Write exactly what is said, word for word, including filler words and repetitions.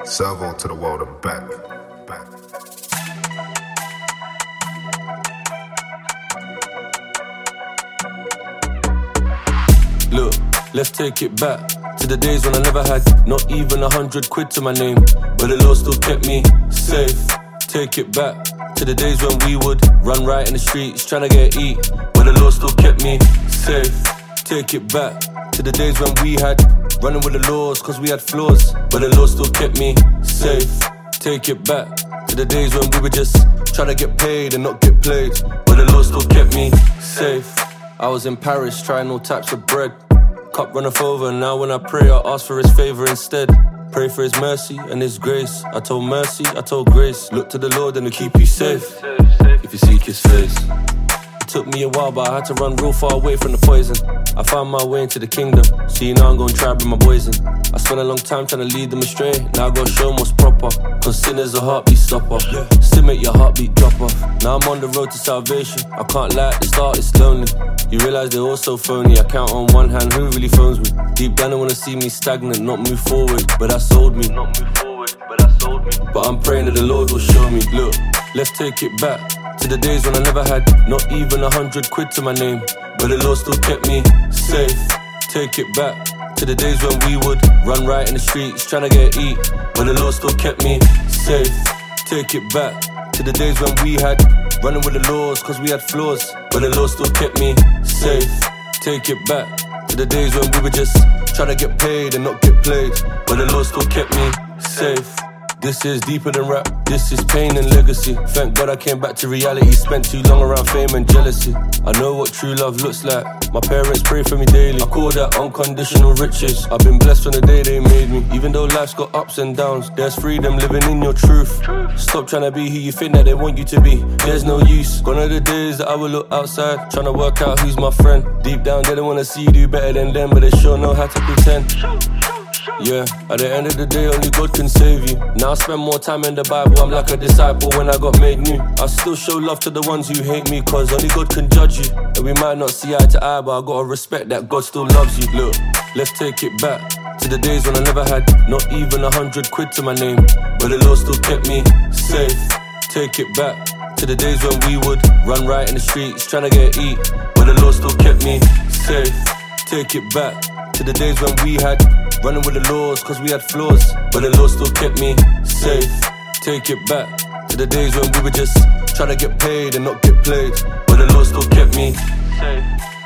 Servo to the world and back. Back. Look, let's take it back to the days when I never had not even a hundred quid to my name, but the Lord still kept me safe. Take it back to the days when we would run right in the streets trying to get eat, but the Lord still kept me safe. Take it back to the days when we had running with the laws cause we had flaws, but the Lord still kept me safe. Take it back to the days when we were just trying to get paid and not get played, but the Lord still kept me safe. I was in Paris trying all types of bread, cup runneth over, now when I pray I ask for his favour instead. Pray for his mercy and his grace. I told mercy, I told grace, look to the Lord and he'll keep you safe if you seek his face. It took me a while but I had to run real far away from the poison. I found my way into the kingdom, see now I'm gonna try bring my boys in. I spent a long time trying to lead them astray, now I gotta show them what's proper, cause sin is a heartbeat stopper, sin make your heartbeat drop off. Now I'm on the road to salvation, I can't lie at the start it's lonely. You realise they're all so phony, I count on one hand who really phones me. Deep down they wanna see me stagnant, not move forward, but that sold me. Not move forward, but that sold me. But I'm praying that the Lord will show me. Look, let's take it back to the days when I never had not even a hundred quid to my name, but the Lord still kept me safe. Take it back to the days when we would run right in the streets trying to get eat, but the Lord still kept me safe. Take it back to the days when we had running with the laws cause we had flaws, but the Lord still kept me safe. Take it back to the days when we were just trying to get paid and not get played, but the Lord still kept me safe. This is deeper than rap, this is pain and legacy. Thank God I came back to reality, spent too long around fame and jealousy. I know what true love looks like, my parents pray for me daily. I call that unconditional riches, I've been blessed from the day they made me. Even though life's got ups and downs, there's freedom living in your truth. Stop trying to be who you think that they want you to be, there's no use. Gone are the days that I will look outside, trying to work out who's my friend. Deep down they don't want to see you do better than them, but they sure know how to pretend. Yeah, at the end of the day only God can save you. Now I spend more time in the Bible, I'm like a disciple when I got made new. I still show love to the ones who hate me, cause only God can judge you. And we might not see eye to eye, but I gotta respect that God still loves you. Look, let's take it back to the days when I never had not even a hundred quid to my name, but the Lord still kept me safe. Take it back to the days when we would run right in the streets trying to get eat, but the Lord still kept me safe. Take it back to the days when we had running with the laws cause we had flaws, but the Lord still kept me safe. Take it back to the days when we were just trying to get paid and not get played, but the Lord still kept me safe.